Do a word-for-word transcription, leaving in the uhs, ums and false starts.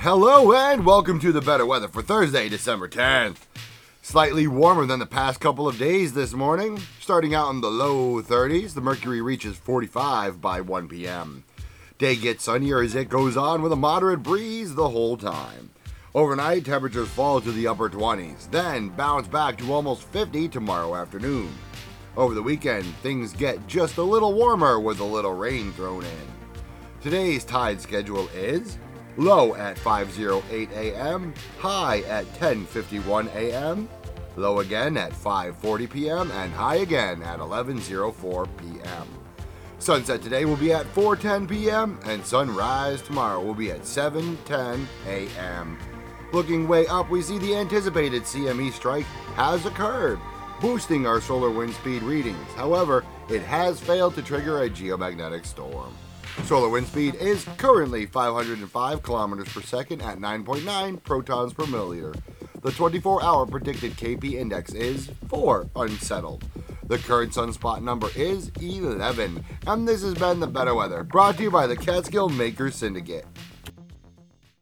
Hello and welcome to the better weather for Thursday, December tenth. Slightly warmer than the past couple of days this morning. Starting out in the low thirties, the mercury reaches forty-five by one p.m. Day gets sunnier as it goes on with a moderate breeze the whole time. Overnight, temperatures fall to the upper twenties, then bounce back to almost fifty tomorrow afternoon. Over the weekend, things get just a little warmer with a little rain thrown in. Today's tide schedule is low at five oh eight a.m., high at ten fifty-one a.m., low again at five forty p.m., and high again at eleven oh four p.m. Sunset today will be at four ten p.m., and sunrise tomorrow will be at seven ten a.m. Looking way up, we see the anticipated C M E strike has occurred, boosting our solar wind speed readings. However, it has failed to trigger a geomagnetic storm. Solar wind speed is currently five hundred five kilometers per second at nine point nine protons per milliliter. The twenty-four hour predicted K P index is four, unsettled. The current sunspot number is eleven. And this has been the Better Weather, brought to you by the Catskill Makers Syndicate.